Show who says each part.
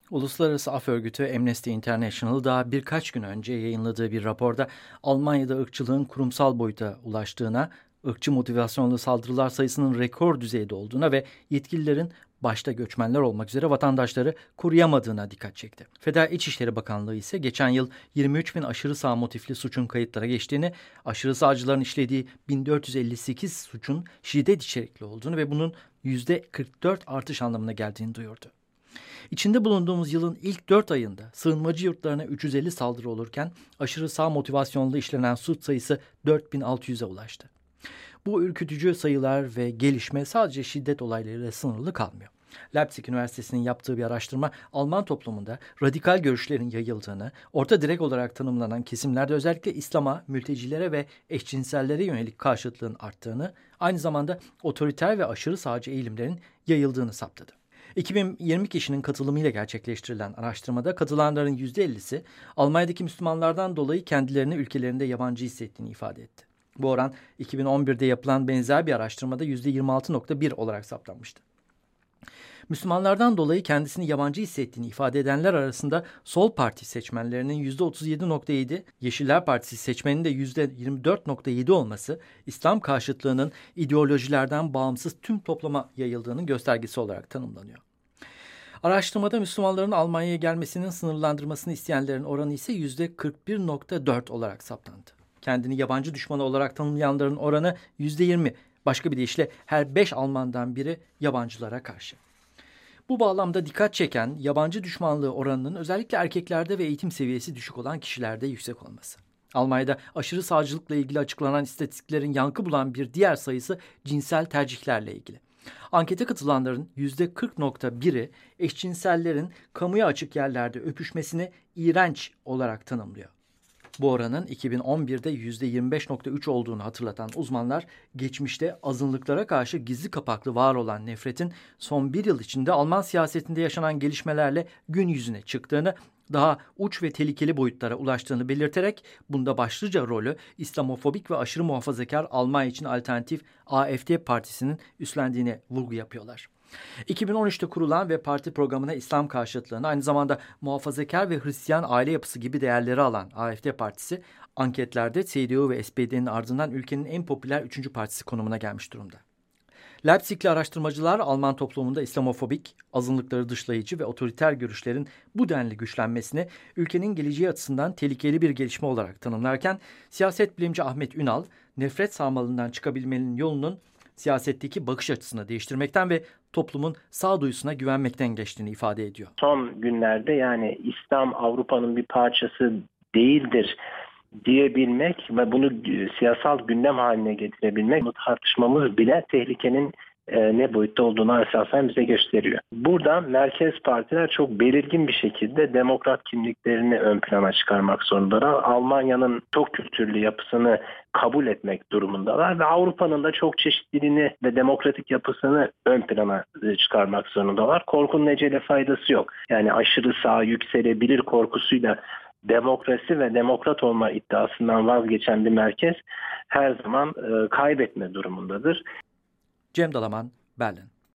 Speaker 1: Uluslararası Af Örgütü Amnesty International daha birkaç gün önce yayınladığı bir raporda Almanya'da ırkçılığın kurumsal boyuta ulaştığına, ırkçı motivasyonlu saldırılar sayısının rekor düzeyde olduğuna ve yetkililerin başta göçmenler olmak üzere vatandaşları koruyamadığına dikkat çekti. Federal İçişleri Bakanlığı ise geçen yıl 23 bin aşırı sağ motifli suçun kayıtlara geçtiğini, aşırı sağcıların işlediği 1458 suçun şiddet içerikli olduğunu ve bunun %44 artış anlamına geldiğini duyurdu. İçinde bulunduğumuz yılın ilk 4 ayında sığınmacı yurtlarına 350 saldırı olurken aşırı sağ motivasyonlu işlenen suç sayısı 4600'e ulaştı. Bu ürkütücü sayılar ve gelişme sadece şiddet olaylarıyla sınırlı kalmıyor. Leipzig Üniversitesi'nin yaptığı bir araştırma Alman toplumunda radikal görüşlerin yayıldığını, orta direk olarak tanımlanan kesimlerde özellikle İslam'a, mültecilere ve eşcinsellere yönelik karşıtlığın arttığını, aynı zamanda otoriter ve aşırı sağcı eğilimlerin yayıldığını saptadı. 2020 kişinin katılımıyla gerçekleştirilen araştırmada katılanların %50'si Almanya'daki Müslümanlardan dolayı kendilerini ülkelerinde yabancı hissettiğini ifade etti. Bu oran 2011'de yapılan benzer bir araştırmada %26.1 olarak saptanmıştı. Müslümanlardan dolayı kendisini yabancı hissettiğini ifade edenler arasında Sol Parti seçmenlerinin %37.7, Yeşiller Partisi seçmeninin de %24.7 olması, İslam karşıtlığının ideolojilerden bağımsız tüm topluma yayıldığının göstergesi olarak tanımlanıyor. Araştırmada Müslümanların Almanya'ya gelmesinin sınırlandırmasını isteyenlerin oranı ise %41.4 olarak saptandı. Kendini yabancı düşmanı olarak tanımlayanların oranı %20. Başka bir deyişle her 5 Almandan biri yabancılara karşı. Bu bağlamda dikkat çeken yabancı düşmanlığı oranının özellikle erkeklerde ve eğitim seviyesi düşük olan kişilerde yüksek olması. Almanya'da aşırı sağcılıkla ilgili açıklanan istatistiklerin yankı bulan bir diğer sayısı cinsel tercihlerle ilgili. Ankete katılanların %40.1'i eşcinsellerin kamuya açık yerlerde öpüşmesini iğrenç olarak tanımlıyor. Bu oranın 2011'de %25.3 olduğunu hatırlatan uzmanlar, geçmişte azınlıklara karşı gizli kapaklı var olan nefretin son bir yıl içinde Alman siyasetinde yaşanan gelişmelerle gün yüzüne çıktığını, daha uç ve tehlikeli boyutlara ulaştığını belirterek bunda başlıca rolü İslamofobik ve aşırı muhafazakar Almanya için alternatif AfD partisinin üstlendiğine vurgu yapıyorlar. 2013'te kurulan ve parti programına İslam karşıtlığını, aynı zamanda muhafazakar ve Hristiyan aile yapısı gibi değerleri alan AfD partisi, anketlerde CDU ve SPD'nin ardından ülkenin en popüler 3. partisi konumuna gelmiş durumda. Leipzig'li araştırmacılar Alman toplumunda İslamofobik, azınlıkları dışlayıcı ve otoriter görüşlerin bu denli güçlenmesini ülkenin geleceği açısından tehlikeli bir gelişme olarak tanımlarken, siyaset bilimci Ahmet Ünal, nefret sarmalından çıkabilmenin yolunun siyasetteki bakış açısını değiştirmekten ve toplumun sağduyusuna güvenmekten geçtiğini ifade ediyor.
Speaker 2: Son günlerde yani İslam Avrupa'nın bir parçası değildir diyebilmek ve bunu siyasal gündem haline getirebilmek, bunu tartışmamız bile tehlikenin ne boyutta olduğunu esasen bize gösteriyor. Burada merkez partiler çok belirgin bir şekilde demokrat kimliklerini ön plana çıkarmak zorundalar. Almanya'nın çok kültürlü yapısını kabul etmek durumundalar ve Avrupa'nın da çok çeşitliliğini ve demokratik yapısını ön plana çıkarmak zorundalar. Korkunun ecele faydası yok. Yani aşırı sağ yükselebilir korkusuyla demokrasi ve demokrat olma iddiasından vazgeçen bir merkez her zaman kaybetme durumundadır.
Speaker 1: Cem Dalaman, Berlin.